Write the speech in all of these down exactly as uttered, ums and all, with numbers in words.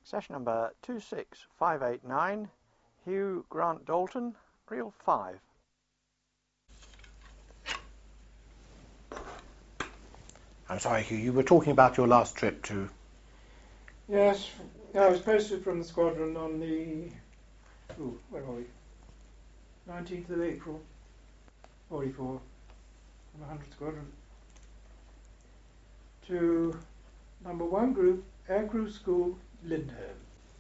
Session number two six five eight nine, Hugh Grant Dalton, reel five. I'm sorry, Hugh, you were talking about your last trip to... Yes, I was posted from the squadron on the... Ooh, where are we? nineteenth of April, forty-four, from one hundred Squadron, to number one group, Aircrew School, Lindholm,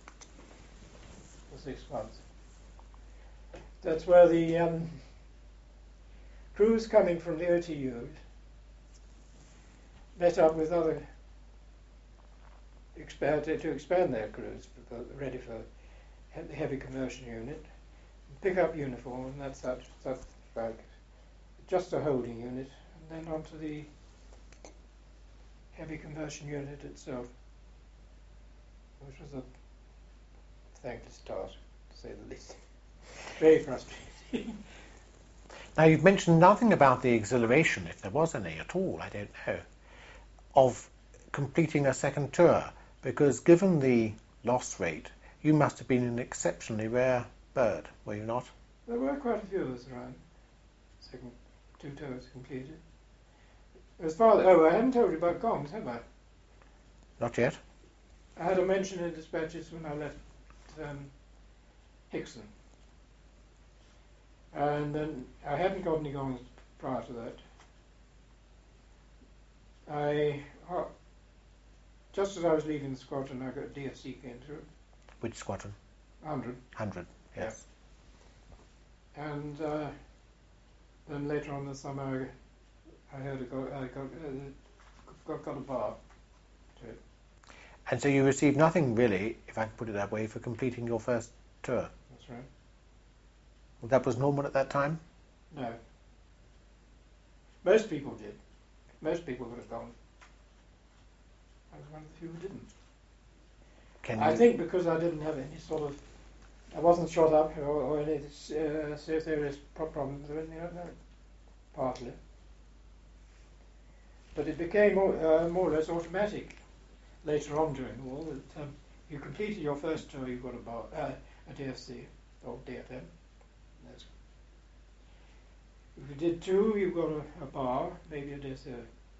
for six months. That's where the um, crews coming from the O T Us met up with other expand, to expand their crews, because they're ready for the heavy conversion unit, pick up uniform, and that's that, that's like just a holding unit, and then onto the heavy conversion unit itself, which was a thankless task, to say the least. Very frustrating. Now, you've mentioned nothing about the exhilaration, if there was any at all, I don't know, of completing a second tour, because given the loss rate, you must have been an exceptionally rare bird, were you not? There were quite a few of us around. Second two tours completed. As far as, oh, I haven't told you about Gongs, have I? Not yet. I had a mention in dispatches when I left um, Hickson. And then I hadn't got any Gongs prior to that. I, uh, just as I was leaving the squadron, I got a D F C came through. Which squadron? one hundred. one hundred, yes. Yeah. And uh, then later on in the summer, I heard I got, I got, uh, got, got a bar to it. And so you received nothing really, if I can put it that way, for completing your first tour? That's right. Well, that was normal at that time? No. Most people did. Most people would have gone. I was one of the few who didn't. Can I you... think because I didn't have any sort of, I wasn't shot up or, or any uh, serious problems or anything like that, partly. But it became more, uh, more or less automatic later on during the war that um, you completed your first tour, you got a, bar, uh, a D F C or D F M. That's, if you did two, you got a, a bar, maybe a D S O.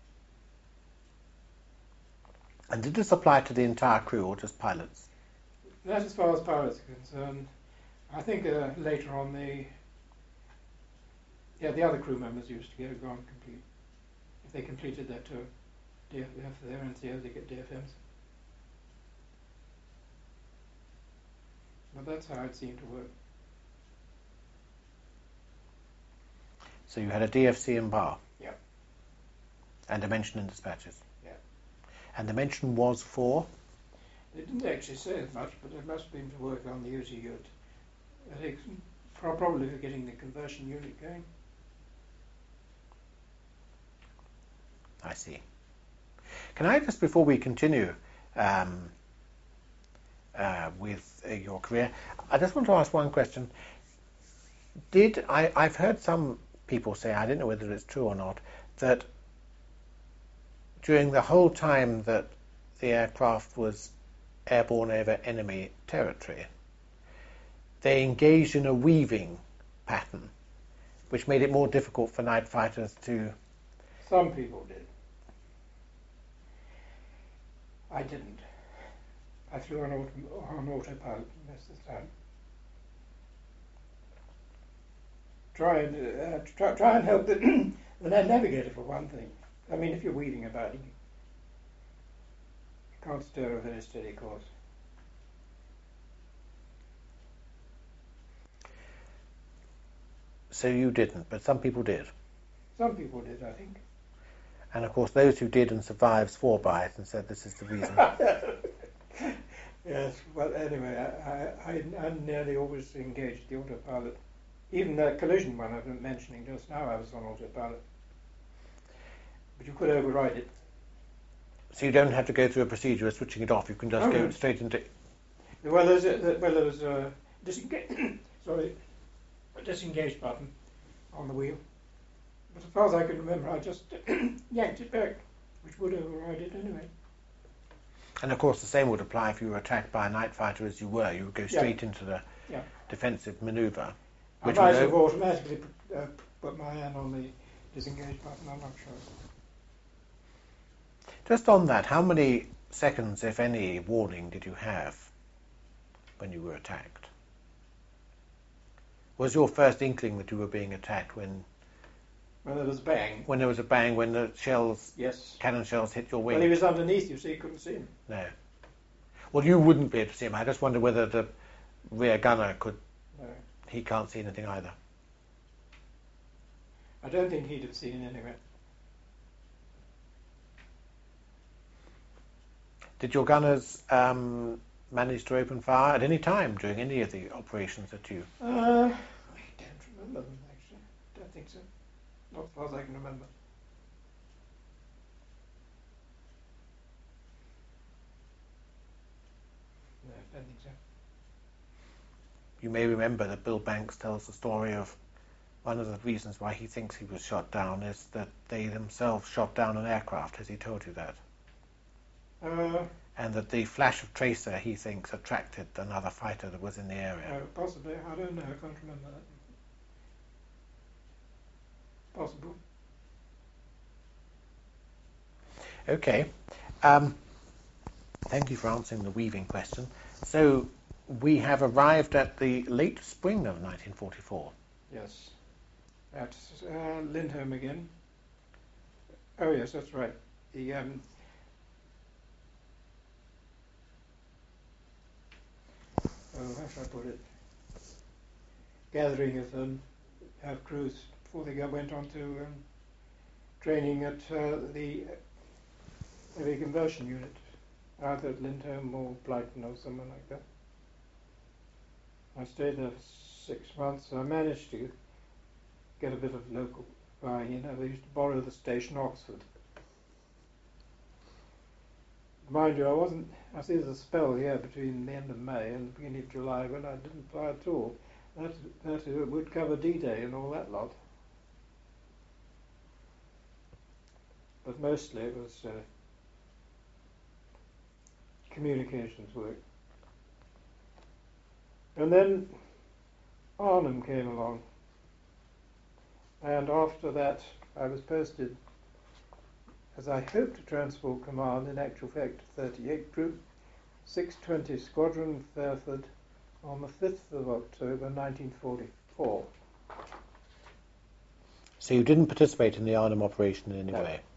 And did this apply to the entire crew or just pilots? That's as far as pilots are concerned. I think uh, later on the yeah the other crew members used to get go on complete if they completed their tour. D F F for their N C Os, they get D F Ms. But that's how it seemed to work. So you had a D F C and bar? Yeah. And a mention in dispatches? Yeah. And the mention was for? They didn't actually say as much, but it must have been to work on the U T unit. I think probably for getting the conversion unit going. I see. Can I just, before we continue um, uh, with uh, your career, I just want to ask one question. Did I, I've heard some people say, I don't know whether it's true or not, that during the whole time that the aircraft was airborne over enemy territory, they engaged in a weaving pattern, which made it more difficult for night fighters to... Some people did. I didn't. I flew on, auto, on autopilot most of the time. Try and uh, try, try and help the, the navigator for one thing. I mean, if you're weaving about, you can't steer a very steady course. So you didn't, but some people did. Some people did, I think. And of course, those who did and survived swore by it and said this is the reason. Yes, well, anyway, I, I, I nearly always engaged the autopilot. Even the collision one I've been mentioning just now, I was on autopilot. But you could override it. So you don't have to go through a procedure of switching it off, you can just Oh, go no. straight into... Well, there's a, well, there was a disengage, sorry, a disengage button on the wheel. But as far as I can remember, I just yanked it back, which would override it anyway. And of course, the same would apply if you were attacked by a night fighter as you were. You would go straight yeah. into the yeah. defensive manoeuvre. I Which might would have o- automatically put, uh, put my hand on the disengage button, I'm not sure. Just on that, how many seconds, if any, warning did you have when you were attacked? Was your first inkling that you were being attacked when When there was a bang. when there was a bang, when the shells, Yes. cannon shells hit your wing? Well, he was underneath you, so you couldn't see him. No. Well, you wouldn't be able to see him. I just wonder whether the rear gunner could. No. He can't see anything either. I don't think he'd have seen it anyway. Did your gunners um, manage to open fire at any time during any of the operations that you? Uh, I don't remember them, actually. Don't think so. Not as far as I can remember. No, I don't think so. You may remember that Bill Banks tells the story of one of the reasons why he thinks he was shot down is that they themselves shot down an aircraft. Has he told you that? Uh, And that the flash of tracer, he thinks, attracted another fighter that was in the area. uh, possibly. I don't know. I can't remember that. Possible. Okay. Um, thank you for answering the weaving question. So we have arrived at the late spring of nineteen forty-four. Yes. At uh, Lindholm again. Oh, yes, that's right. The um, oh, how should I put it? Gathering of um, of crews before they go, went on to um, training at uh, the heavy conversion unit, either at Lindholm or Blyton or somewhere like that. I stayed there for six months. I managed to get a bit of local buy-in. I used to borrow the station Oxford. Mind you, I wasn't. I see there's a spell here between the end of May and the beginning of July when I didn't fly at all. That that uh, would cover D-Day and all that lot. But mostly it was uh, communications work. And then Arnhem came along, and after that I was posted as I hoped to transport command, in actual fact thirty-eight Group, six twenty Squadron, Fairford, on the fifth of October nineteen forty-four. So you didn't participate in the Arnhem operation in any No. way?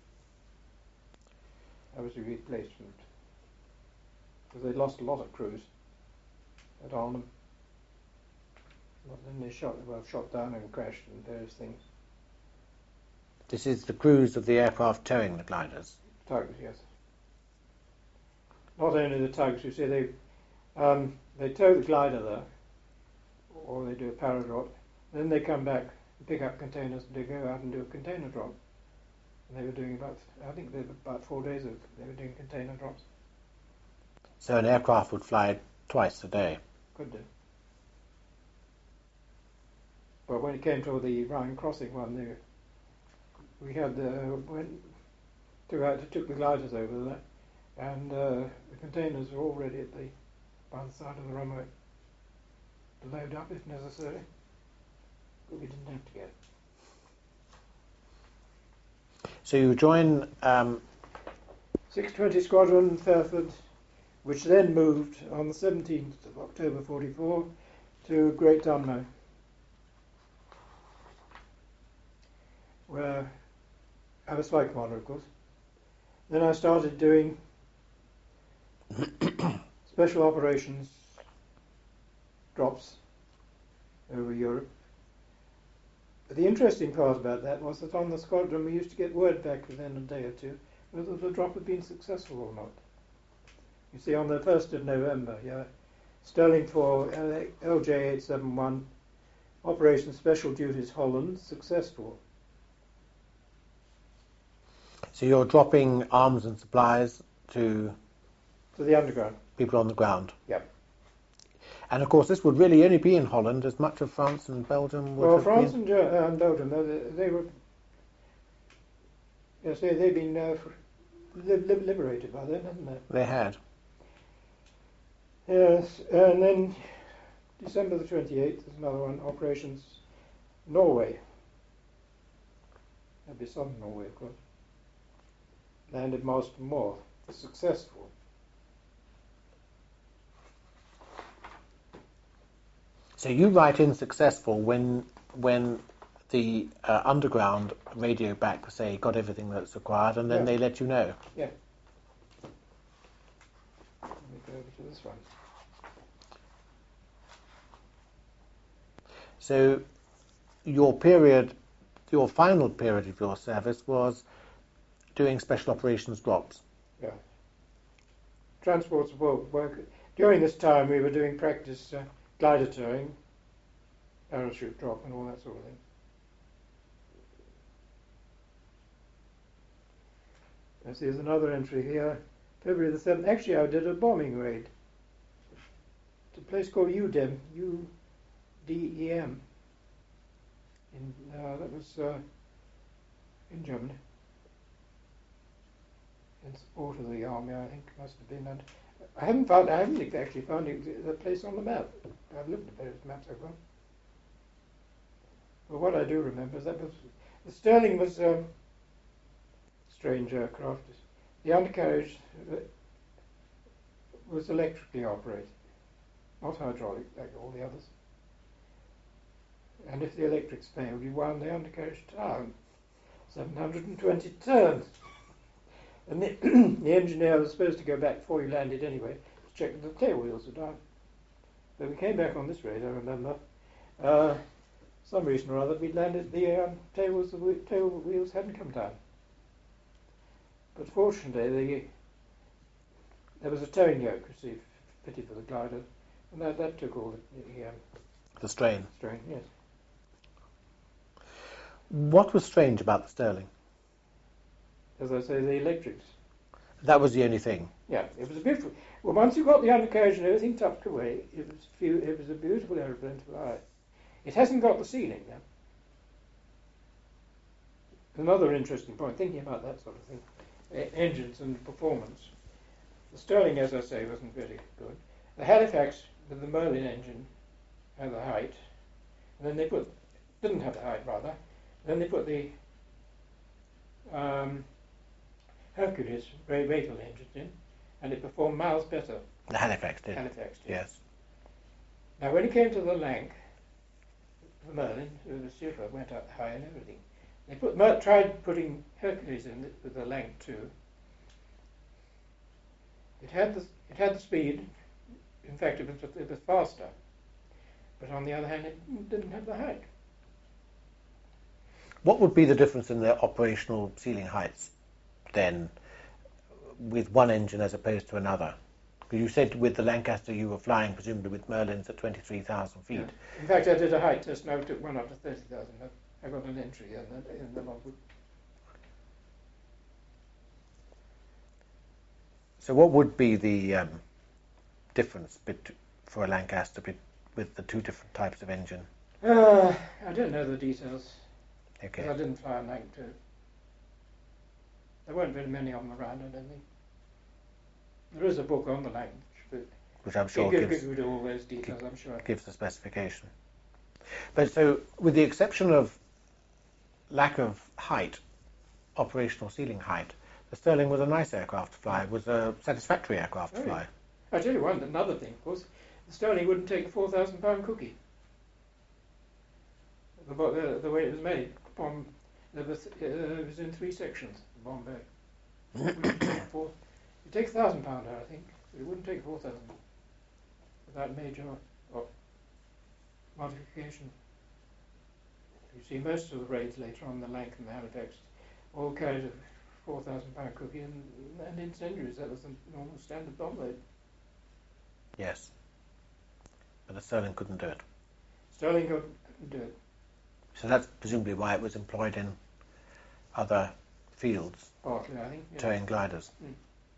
I was a replacement, because they lost a lot of crews at Arnhem. But then they shot, well, shot down and crashed and various things. This is the crews of the aircraft towing the gliders? Tugs, yes. Not only the tugs, you see, they um, they tow the glider there, or they do a paradrop, then they come back and pick up containers and they go out and do a container drop. And they were doing about, I think they were about four days of, they were doing container drops. So an aircraft would fly twice a day? Could do. But when it came to the Rhine crossing one, they, we had uh, went took out took the gliders over there, and uh, the containers were all ready at the by the side of the runway to load up if necessary. But we didn't have to go. So you join um, six twenty Squadron, Fairford, which then moved on the seventeenth of October forty-four to Great Dunmow, where I was flight commander, of course. Then I started doing special operations drops over Europe. But the interesting part about that was that on the squadron we used to get word back within a day or two whether the drop had been successful or not. You see, on the first of November, yeah, Sterling for L J eight seven one, Operation Special Duties Holland, successful. So you're dropping arms and supplies to To the underground. people on the ground? Yep. And of course this would really only be in Holland, as much of France and Belgium would Well, have France been... and, uh, and Belgium, they, they were... Yes, they, they've been uh, li- li- liberated by then, hadn't they? They had. Yes, and then December the twenty-eighth is another one, Operations Norway. That'd be southern Norway, of course. Landed Marston Moor. Successful. So you write in successful when when the uh, underground radio back say got everything that's required, and then Yeah. they let you know. Yeah. Let me go over to this one. So your period, your final period of your service was doing special operations drops. Yeah. Transports of work. work. During this time, we were doing practice uh, glider towing, parachute drop, and all that sort of thing. I see there's another entry here. February the seventh. Actually, I did a bombing raid to a place called U D E M. U D E M. In, uh, that was uh, in Germany. In support of the army, I think must have been. And I haven't found. I haven't actually found it, the place on the map. I've looked at various maps I've got. But what I do remember is that was the Sterling was um, strange aircraft. The undercarriage uh, was electrically operated, not hydraulic like all the others. And if the electrics failed, you wound the undercarriage down. seven hundred twenty turns. And the, the engineer was supposed to go back before he landed anyway to check that the tail wheels were down. But we came back on this raid, I remember. Uh, some reason or other, we'd landed, the um, tail, wheels, the whe- tail wheels hadn't come down. But fortunately, the, there was a towing yoke, you see, fitted for the glider, and that, that took all the, the um, The strain. strain, yes. What was strange about the Sterling? As I say, the electrics. That was the only thing. Yeah, it was a beautiful. Well, once you got the undercarriage and everything tucked away, it was few, it was a beautiful aeroplane to fly. It hasn't got the ceiling now. Another interesting point, thinking about that sort of thing, e- engines and performance. The Sterling, as I say, wasn't very good. The Halifax with the Merlin engine had the height, and then they put didn't have the height rather. Then they put the um, Hercules Ray Rayfield engine in, and it performed miles better. The Halifax did. Halifax did. Yes. Now, when it came to the Lanc, the Merlin, the super went up high and everything. They put Mer- tried putting Hercules in it with the Lanc too. It had the it had the speed. In fact, it was it was faster. But on the other hand, it didn't have the height. What would be the difference in the operational ceiling heights then with one engine as opposed to another? Because you said with the Lancaster you were flying presumably with Merlins at twenty-three thousand feet. Yeah. In fact, I did a height test and I took one up to thirty thousand. I got an entry in the, in the logbook. So what would be the um, difference bet- for a Lancaster bet- with the two different types of engine? Uh, I don't know the details. Okay. Because I didn't fly a Lanc too. There weren't very many of them around, I don't think. There is a book on the Lanc, but Which I'm sure it gives, gives, gives you all those details, I'm sure. gives the specification. But so, with the exception of lack of height, operational ceiling height, the Sterling was a nice aircraft to fly. It was a satisfactory aircraft to Oh, fly. I tell you one, another thing, of course, the Sterling wouldn't take a four thousand pound cookie. The, bo- the, the way it was made, bomb, there was, uh, it was in three sections, the bomb bay. It wouldn't take four, it'd take a thousand pounder, I think, but it wouldn't take four thousand without major or modification. You see, most of the raids later on, the Lanc and the Halifax, all carried a four thousand pound cookie and, and incendiaries. That was the normal standard bomb load. Yes. But the Sterling couldn't do it. Sterling couldn't do it. So that's presumably why it was employed in other fields, Partly, I think. Yeah. towing gliders. Mm.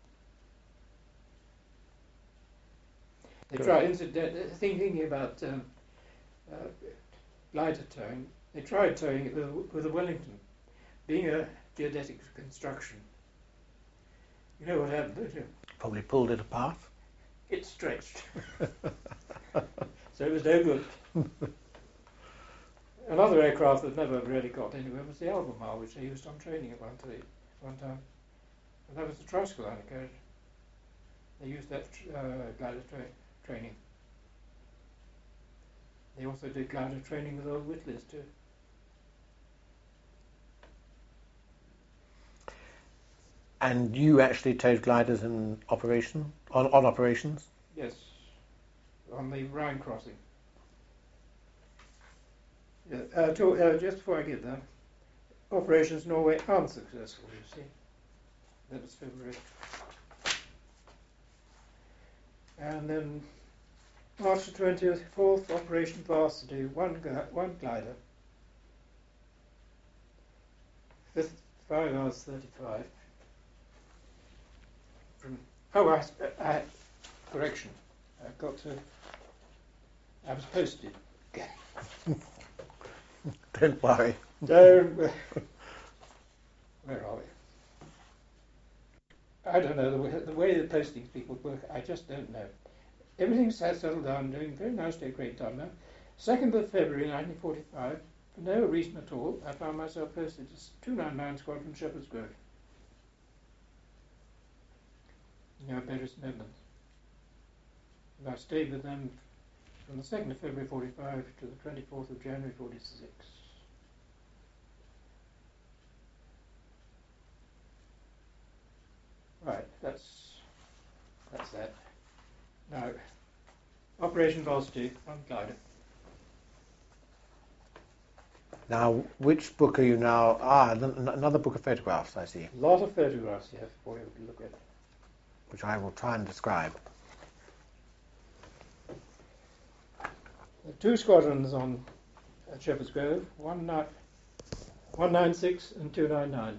They Good. tried, incident, thinking about um, uh, glider towing, they tried towing it with, with a Wellington. Being a geodetic construction, You know what happened, don't you? Probably pulled it apart. It stretched. So it was no good. Another aircraft that never really got anywhere was the Albemarle, which I used on training at one, t- one time. And that was the Tricycle carriage. They used that uh, glider tra- training. They also did glider training with old Whitleys too. And you actually towed gliders in operation, on, on operations? Yes, on the Rhine crossing. Yeah, uh, to, uh, just before I get there, Operations Norway unsuccessful, you see. That was February. And then March the twenty-fourth, Operation Varsity, one, gl- one glider. Fifth, five hours thirty-five. From, oh, I, I, correction, I've got to, I was posted. Don't worry. Don't, where are we? I don't know, the way, the way the postings people work, I just don't know. Everything's settled down, doing very nicely, a great time now. second of February nineteen forty-five, for no reason at all, I found myself posted to two ninety-nine Squadron Shepherd's Grove. Near Paris, Netherlands. And I stayed with them from the second of February forty-five to the twenty-fourth of January forty-six. Right, that's that's that. Now, Operation Varsity, one glider. Now, which book are you now? Ah, th- another book of photographs, I see, A lot of photographs here for you to look at. which I will try and describe. There are two squadrons on at Shepherd's Grove, one ninety-six and two ninety-nine.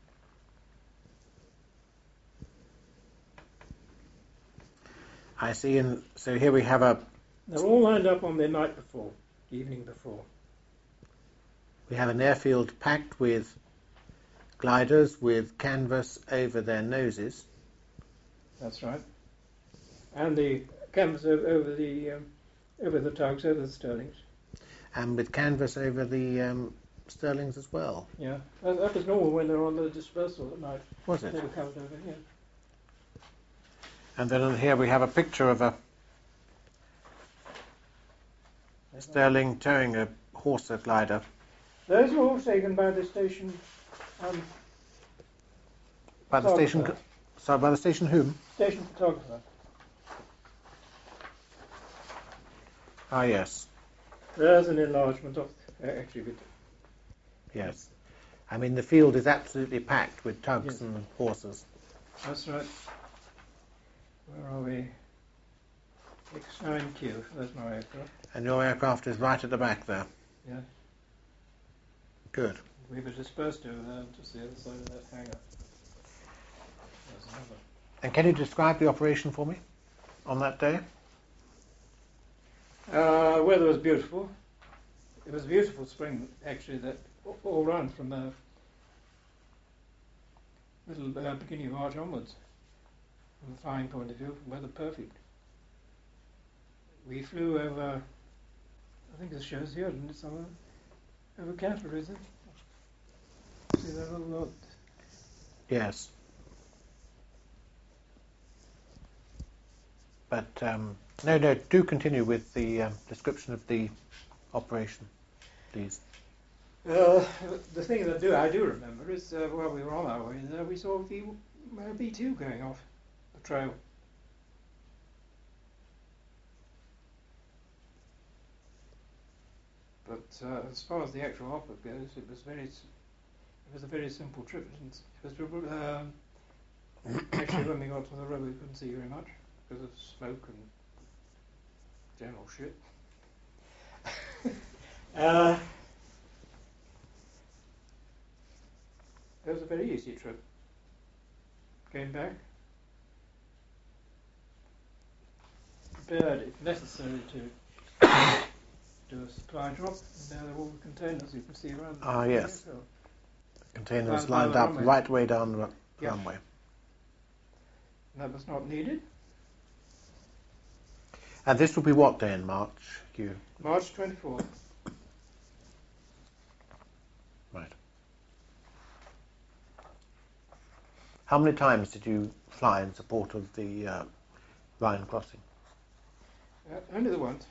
I see, and so here we have a They're all lined up on the night before, the evening before. we have an airfield packed with gliders with canvas over their noses. That's right. And the canvas o- over the um, over the tugs, over the Sterlings. And with canvas over the um, Sterlings as well. Yeah, that, that was normal when they were on the dispersal at night. Was it? They were covered over here. And then here we have a picture of a Sterling towing a Horsa glider. Those were all taken by the station. Um, By the station, photographer. sorry, by the station whom? Station photographer. Ah, yes, There's an enlargement of uh, actually with yes. I mean, the field is absolutely packed with tugs Yes. and horses. That's right. Where are we? X nine Q. That's my aircraft. And your aircraft is right at the back there. Yeah. Good. We were dispersed over there, just the other side of that hangar. There's another. And can you describe the operation for me on that day? Uh, weather was beautiful. It was a beautiful spring, actually, that all- all round from the little uh, beginning of March onwards. From a flying point of view, weather perfect. We flew over, I think it shows here, didn't it, somewhere? Over Canterbury, is it? See that little lot? Yes. But um, no, no. Do continue with the um, description of the operation, please. Uh, the thing that do I do remember is uh, while we were on our way there, we saw the uh, B two going off the trail. But uh, as far as the actual opera goes, it was very, s- it was a very simple trip. It was um, actually when we got to the road, we couldn't see very much because of smoke and general shit. uh, it was a very easy trip. Came back, prepared, if necessary, to do a supply drop. And there are all the containers you can see around. Ah, the yes. airfield. Containers By- by lined the up runway. right way down the ru- Yeah. runway. That was not needed. And this will be what day in March, Hugh? March twenty-fourth. Right. How many times did you fly in support of the uh, Rhine crossing? Uh, only the once.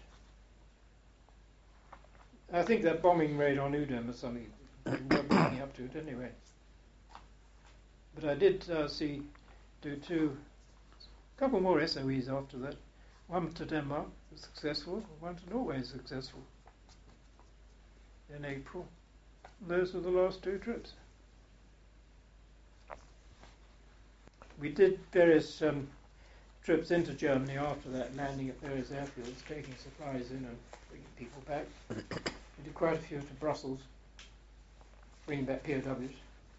I think that bombing raid on Udem was something we weren't leading up to it anyway. But I did uh, see, do two, a couple more S O Es after that. One to Denmark was successful, one to Norway was successful in April. Those were the last two trips. We did various um, trips into Germany after that, landing at various airfields, taking supplies in and bringing people back. We did quite a few to Brussels, bringing back P O Ws.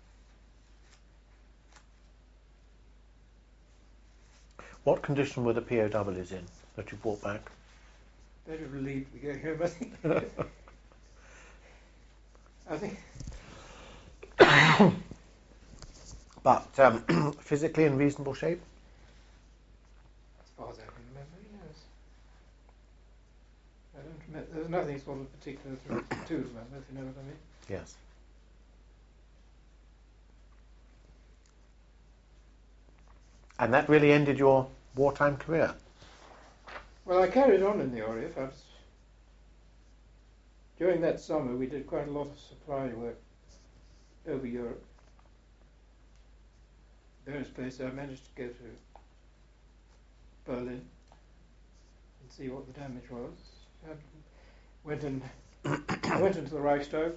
What condition were the P O Ws in that you brought back? Better relieved to be going home, I think. I think. But um, physically in reasonable shape? As far as I can remember, yes. I don't remember. There's nothing sort of particular to, to remember, if you know what I mean. Yes. And that really ended your wartime career? Well, I carried on in the R A F. I was, during that summer, we did quite a lot of supply work over Europe. Various places. I managed to go to Berlin and see what the damage was. I went in. I went into the Reichstag.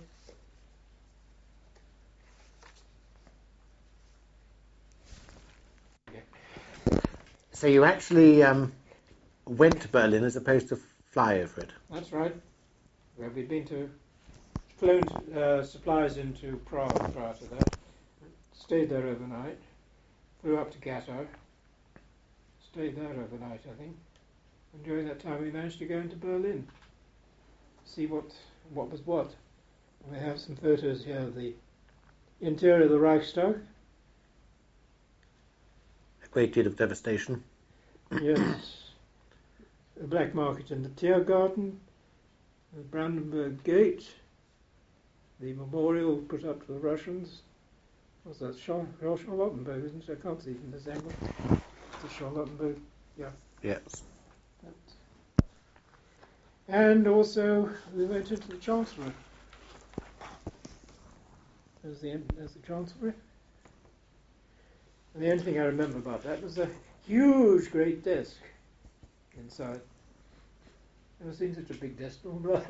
So you actually um, went to Berlin as opposed to fly over it? That's right. Well, we'd been to flown uh, supplies into Prague prior to that. Stayed there overnight. Flew up to Gatow. Stayed there overnight, I think. And during that time, we managed to go into Berlin. See what what was what. We have some photos here of the interior of the Reichstag. A great deal of devastation. Yes. The black market in the Tiergarten, the Brandenburg Gate, the memorial put up to the Russians. What's that? Char- Charlottenburg, isn't it? I can't see from this angle. It's the Charlottenburg, yeah. Yes. That. And also, we went into the Chancellery. There's the, there's the Chancellery. And the only thing I remember about that was a huge, great desk inside. Never seen such a big desk in my life.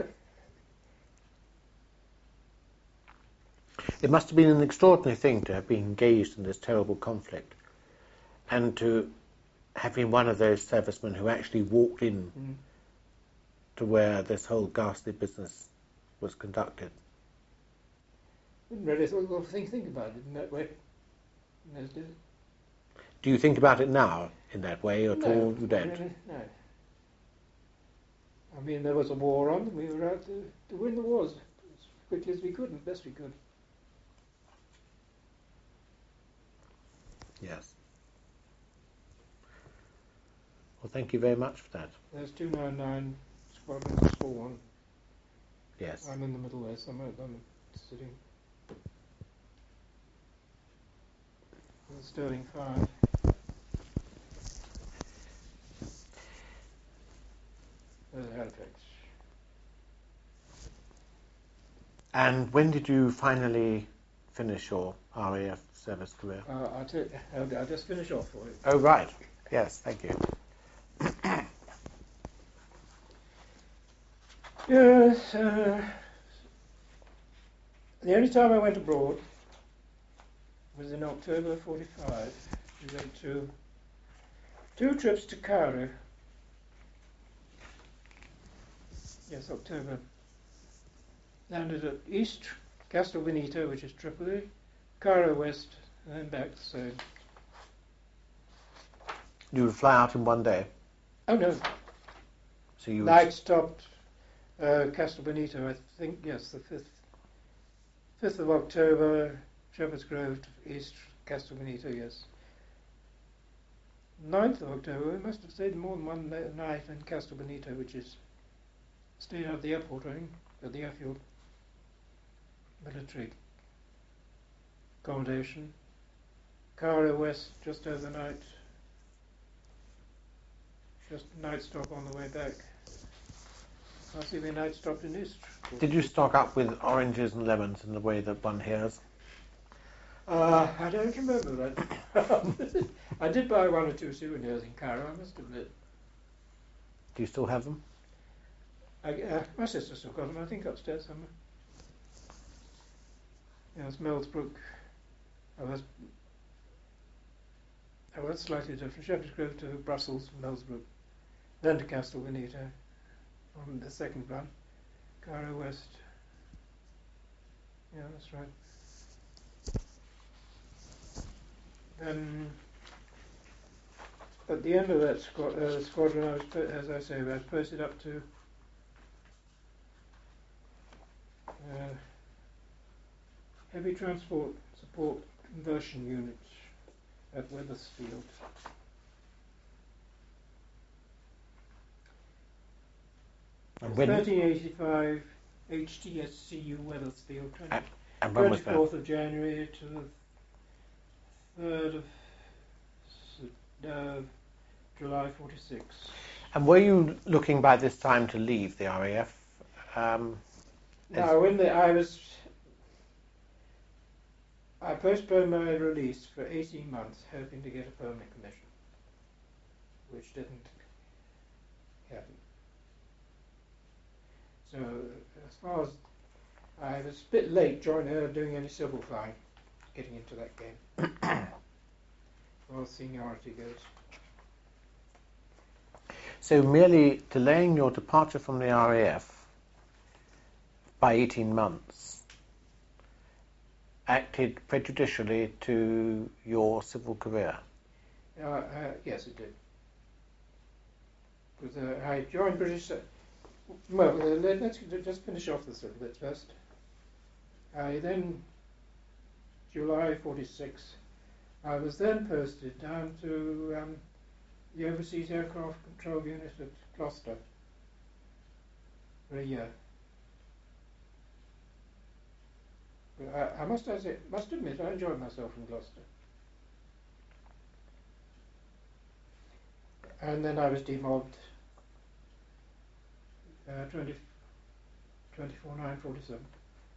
It must have been an extraordinary thing to have been engaged in this terrible conflict and to have been one of those servicemen who actually walked in Mm. to where this whole ghastly business was conducted. Didn't really sort of think, think about it in that way in those days. Do you think about it now in that way at No, all? You not don't? really, no. I mean, there was a war on, and we were out to, to win the wars as quickly as we could and best we could. Yes. Well, thank you very much for that. There's two ninety-nine Squadron four one. Yes. I'm in the middle there somewhere. I'm sitting. There's Sterling five. There's Halifax. And when did you finally finish your R A F service career? Uh, I'll, tell you, I'll, I'll just finish off for you. Oh, right. Yes, thank you. Yes, uh, the only time I went abroad was in October forty-five. We went to two trips to Cairo. Yes, October. Landed at East, Castel Benito, which is Tripoli, Cairo West, and then back to Sode. You would fly out in one day? Oh no, So you night stopped uh, Castel Benito, I think, yes, the fifth, fifth of October, Shepherd's Grove to East, Castel Benito, yes. ninth of October, we must have stayed more than one na- night in Castel Benito, which is stayed at the airport, I think, at the airfield. Military accommodation. Cairo West just overnight. Just a night stop on the way back. Possibly a night stop in Istres. Did you stock up with oranges and lemons in the way that one hears? Uh, I don't remember that. I did buy one or two souvenirs in Cairo, I must admit. Do you still have them? I, uh, my sister still got them, I think, upstairs somewhere. Yes, Millsbrook. I was, I was slightly different. Shepherd's Grove to Brussels, Millsbrook, then to Castel Benito on the second run. Cairo West. Yeah, that's right. Then at the end of that squad, uh, squadron, I was, po- as I say, I was posted up to uh, heavy transport support conversion unit at Wethersfield. And when, thirteen eighty-five H T S C U Wethersfield, and, and when was that? twenty-fourth of January to the third of S- uh, July forty-six. And were you looking by this time to leave the R A F? Um, Now, when the, I was, I postponed my release for eighteen months, hoping to get a permanent commission, which didn't happen. So, as far as I was a bit late joining her doing any civil flying, getting into that game, as far as seniority goes. so merely delaying your departure from the R A F by eighteen months acted prejudicially to your civil career? Uh, uh, yes, it did. Because uh, I joined British. Uh, well, uh, let, let's just finish off this a little bit first. I then, July forty-six, I was then posted down to um, the Overseas Aircraft Control Unit at Gloucester for a year. But I, I must, I say, must admit, I enjoyed myself in Gloucester. And then I was demobbed uh, twenty, twenty-four nine forty-seven.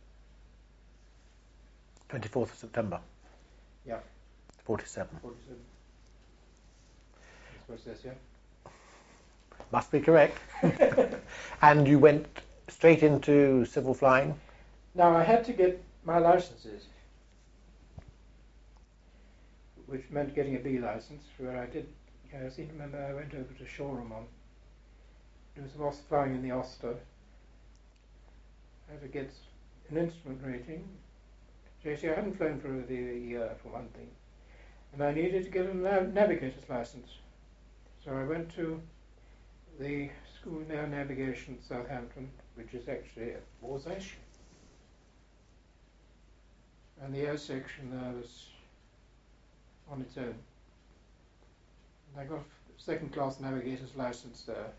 twenty-fourth of September? Yeah. forty-seven. forty-seven. That's what it says, yeah. Must be correct. And you went straight into civil flying? Now, I had to get my licenses, which meant getting a B license, where I did, I seem to remember I went over to Shoreham on, it was was flying in the Oster. I had to get an instrument rating. So you see, I hadn't flown for the year, for one thing, and I needed to get a nav- navigator's license. So I went to the School of Air Navigation at Southampton, which is actually at Warsash. And the air section there was on its own. And I got a second class navigator's license there.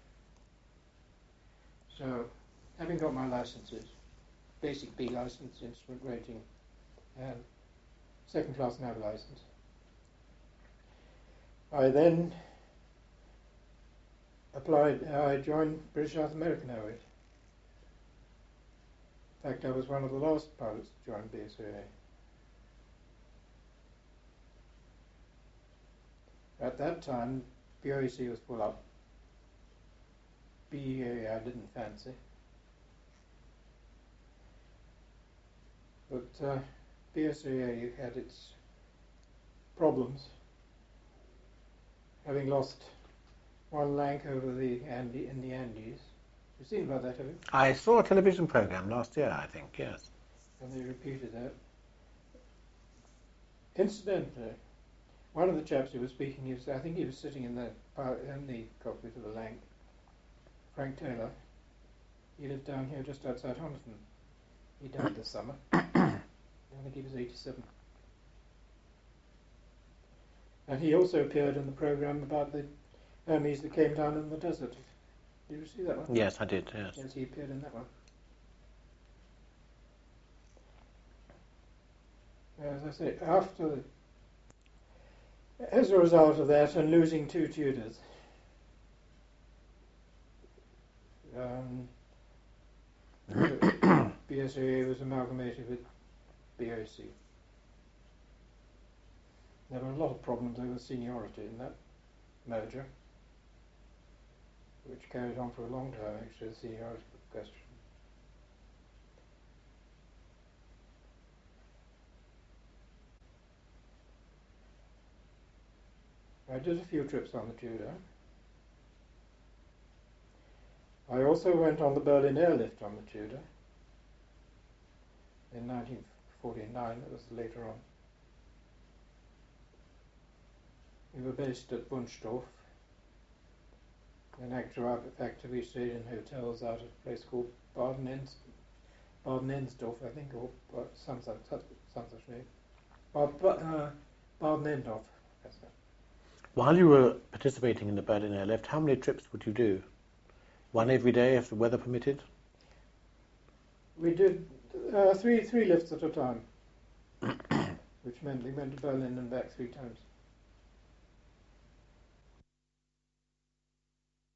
So, having got my licenses, basic B license, instrument rating, and second class nav license, I then applied, I joined British South American Airways. In fact, I was one of the last pilots to join B S A A. At that time, B O A C was full up. B E A I didn't fancy. But uh, B S A A had its problems, having lost one lank over the Andy in the Andes. You've seen about that, have you? I saw a television program last year, I think, yes. And they repeated that. Incidentally, one of the chaps who was speaking, he was, I think he was sitting in the in the cockpit of the Lank, Frank Taylor. He lived down here just outside Honiton. He died this summer. I think he was eighty-seven. And he also appeared in the programme about the Hermes that came down in the desert. Did you see that one? Yes, I did, yes. Yes, he appeared in that one. As I say, after the, as a result of that and losing two tutors, um, B S A A was amalgamated with B O C. There were a lot of problems over seniority in that merger, which carried on for a long time, actually, the seniority question. I did a few trips on the Tudor. I also went on the Berlin airlift on the Tudor in nineteen forty-nine, that was later on. We were based at Wunstorf. In actual fact, we stayed in hotels out at a place called Baden-Ends, Baden-Ensdorf, I think, or uh, some such, some such name. Bad, uh, Baden-Endorf. That's it. While you were participating in the Berlin airlift, how many trips would you do? One every day if the weather permitted? We did uh, three three lifts at a time, which meant we went to Berlin and back three times.